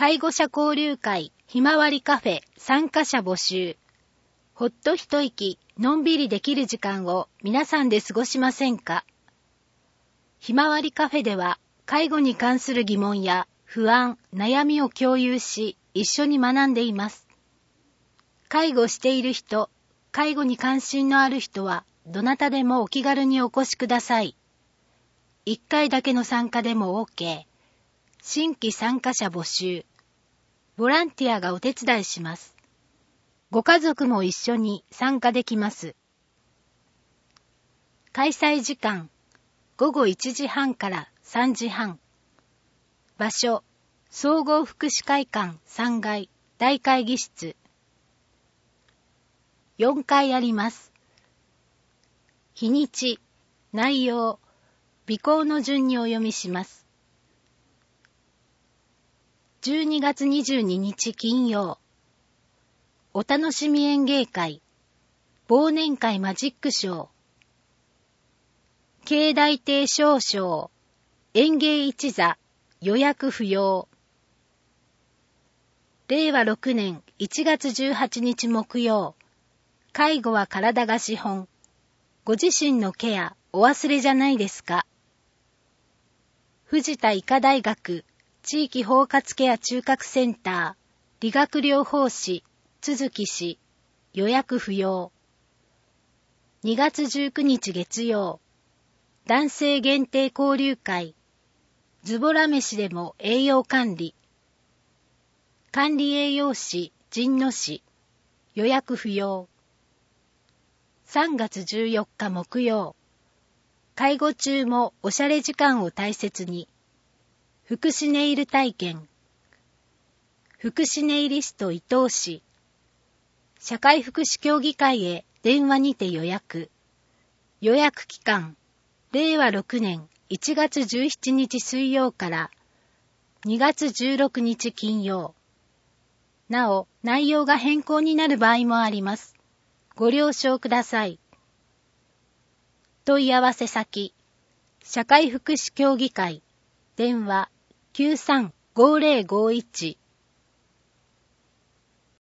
介護者交流会ひまわりカフェ参加者募集。ほっと一息、のんびりできる時間を皆さんで過ごしませんか？ひまわりカフェでは、介護に関する疑問や不安、悩みを共有し、一緒に学んでいます。介護している人、介護に関心のある人は、どなたでもお気軽にお越しください。1回だけの参加でも OK。新規参加者募集。ボランティアがお手伝いします。ご家族も一緒に参加できます。開催時間、午後1時半から3時半。場所、総合福祉会館3階大会議室。4回あります。日にち、内容、備考の順にお読みします。12月22日金曜。お楽しみ演芸会、忘年会マジックショー。境内亭少々、演芸一座、予約不要。令和6年1月18日木曜。介護は体が資本。ご自身のケア、お忘れじゃないですか。藤田医科大学地域包括ケア中核センター理学療法士都築氏予約不要。2月19日月曜男性限定交流会ズボラ飯でも栄養管理管理栄養士神野氏予約不要。3月14日木曜介護中もおしゃれ時間を大切に。福祉ネイル体験。福祉ネイリスト伊藤氏。社会福祉協議会へ電話にて予約。予約期間。令和6年1月17日水曜から2月16日金曜。なお、内容が変更になる場合もあります。ご了承ください。問い合わせ先、社会福祉協議会、電話 93-5051